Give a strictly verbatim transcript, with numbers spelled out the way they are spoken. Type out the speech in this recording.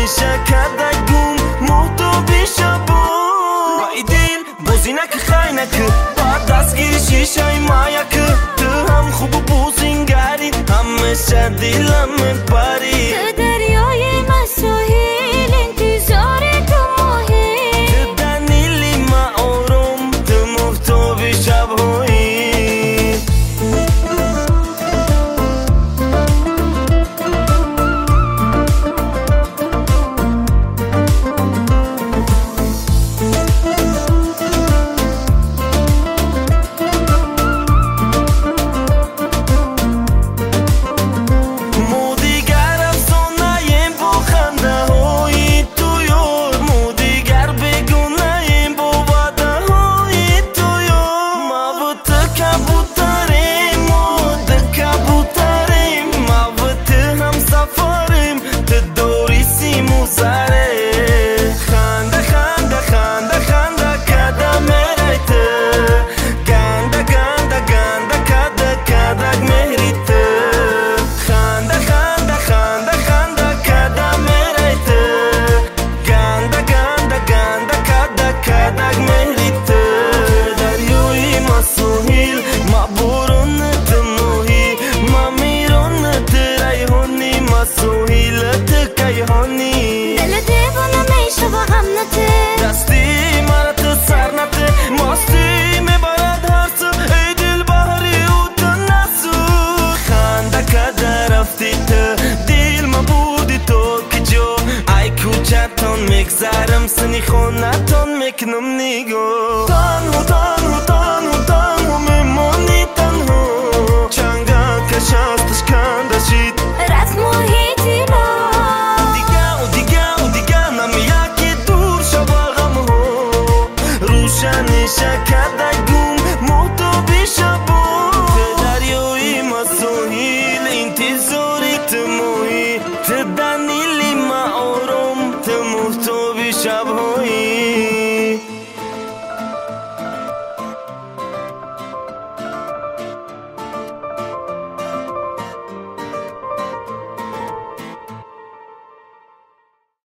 شکردگم محتوی شبون با ایدیل بوزینک خینک با دستگیر شیشه مایک تو هم خوب بوزینگری همیشه دلم پری تو دریای مساحیل انتظار تو ماهی تو دنیلی ما آروم تو محتوی شبهایی دستی مرا تو سر نته ماستی میبرد هر سو ای دل بحری و تو نسو خنده که درفتی تو دل ما بودی تو که جو ای کوچتون میگذرم سنی خونتون میکنم نیگو تنها تنها تنها تنها میمانی تنها چنگه که شستش کنده شید رفت محیطی را شکردگم محتوی شبون تو دریای مساحیل انتظاری تو محیط تو دنیلی ما آروم تو محتوی شبون